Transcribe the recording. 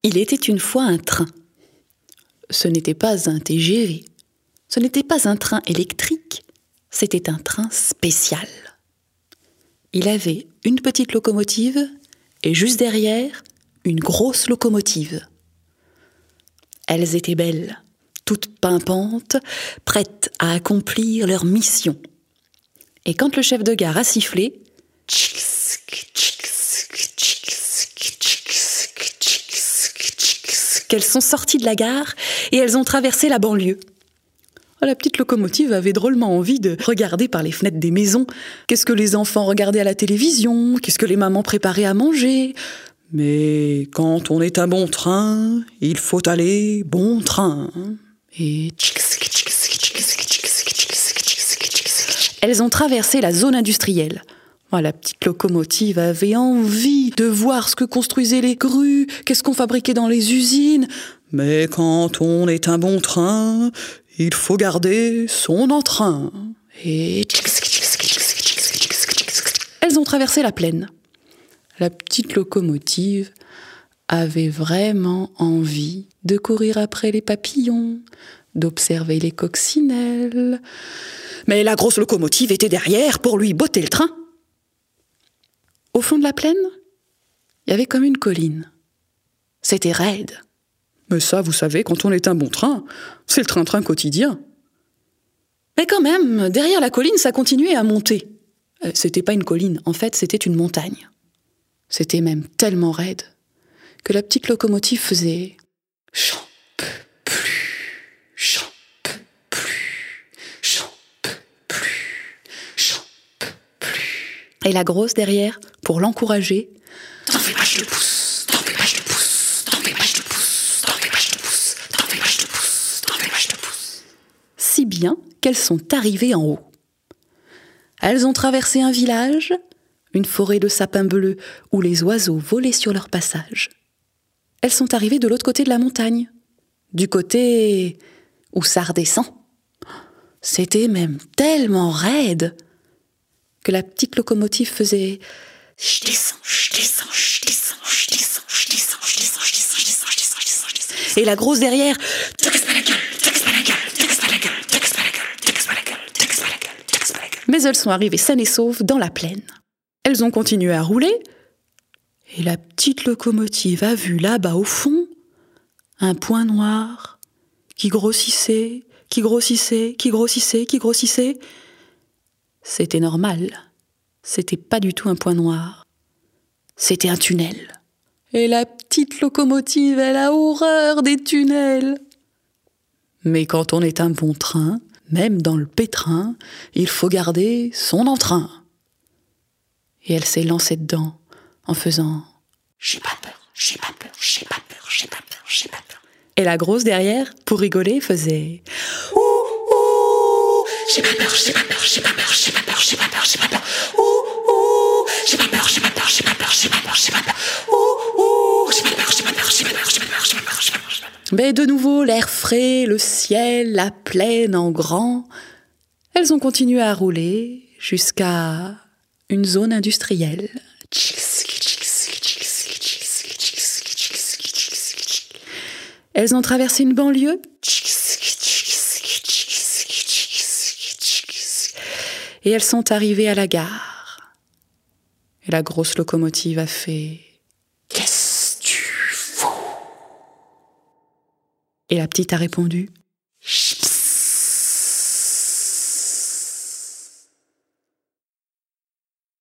Il était une fois un train. Ce n'était pas un TGV. Ce n'était pas un train électrique. C'était un train spécial. Il avait une petite locomotive et juste derrière, une grosse locomotive. Elles étaient belles, toutes pimpantes, prêtes à accomplir leur mission. Et quand le chef de gare a sifflé, qu'elles sont sorties de la gare et elles ont traversé la banlieue. La petite locomotive avait drôlement envie de regarder par les fenêtres des maisons. Qu'est-ce que les enfants regardaient à la télévision? Qu'est-ce que les mamans préparaient à manger? Mais quand on est un bon train, il faut aller bon train. Et elles ont traversé la zone industrielle. La petite locomotive avait envie de voir ce que construisaient les grues, qu'est-ce qu'on fabriquait dans les usines. Mais quand on est un bon train, il faut garder son entrain. Et elles ont traversé la plaine. La petite locomotive avait vraiment envie de courir après les papillons, d'observer les coccinelles. Mais la grosse locomotive était derrière pour lui botter le train. Au fond de la plaine, il y avait comme une colline. C'était raide. Mais ça, vous savez, quand on est un bon train, c'est le train-train quotidien. Mais quand même, derrière la colline, ça continuait à monter. C'était pas une colline, en fait, c'était une montagne. C'était même tellement raide que la petite locomotive faisait « J'en peux plus, j'en peux plus, j'en peux plus, j'en peux plus. » Et la grosse derrière, pour l'encourager, « T'en fais pas, je te pousse, t'en fais pas, je te pousse, t'en fais pas, je te pousse, t'en fais pas, je te pousse, t'en fais pas, je te pousse, t'en fais pas, je te pousse. » Si bien qu'elles sont arrivées en haut. Elles ont traversé un village, une forêt de sapins bleus où les oiseaux volaient sur leur passage. Elles sont arrivées de l'autre côté de la montagne, du côté où ça redescend. C'était même tellement raide que la petite locomotive faisait « Je descends, je descends, je descends, je descends, je descends, je descends, je descends, je descends, je descends, je descends, je descends. » Et la grosse derrière « Te casse pas la gueule, te casse pas la gueule, te casse pas la gueule, te casse pas la gueule, te casse pas la gueule, te casse pas la gueule, te casse pas la gueule. » Mais elles sont arrivées saines et sauves dans la plaine. Elles ont continué à rouler et la petite locomotive a vu là-bas au fond un point noir qui grossissait, qui grossissait, qui grossissait, qui grossissait. C'était normal. C'était pas du tout un point noir. C'était un tunnel. Et la petite locomotive, elle a horreur des tunnels. Mais quand on est un bon train, même dans le pétrin, il faut garder son entrain. Et elle s'est lancée dedans en faisant « J'ai pas peur, j'ai pas peur, j'ai pas peur, j'ai pas peur, j'ai pas peur. » Et la grosse derrière, pour rigoler, faisait « Ouh, ouh, j'ai pas peur, j'ai pas peur, j'ai pas peur, j'ai pas peur, j'ai pas peur, j'ai pas peur. Ouh, ouh, j'ai pas peur, j'ai pas peur, j'ai pas peur, j'ai pas peur, j'ai pas peur. Ouh, ouh, j'ai pas peur, j'ai pas peur, j'ai pas peur, j'ai pas peur, j'ai pas peur, j'ai pas peur, j'ai pas peur. » Mais de nouveau, l'air frais, le ciel, la plaine en grand. Elles ont continué à rouler jusqu'à une zone industrielle. Elles ont traversé une banlieue. Et elles sont arrivées à la gare. Et la grosse locomotive a fait « Qu'est-ce que tu fous ?» Et la petite a répondu «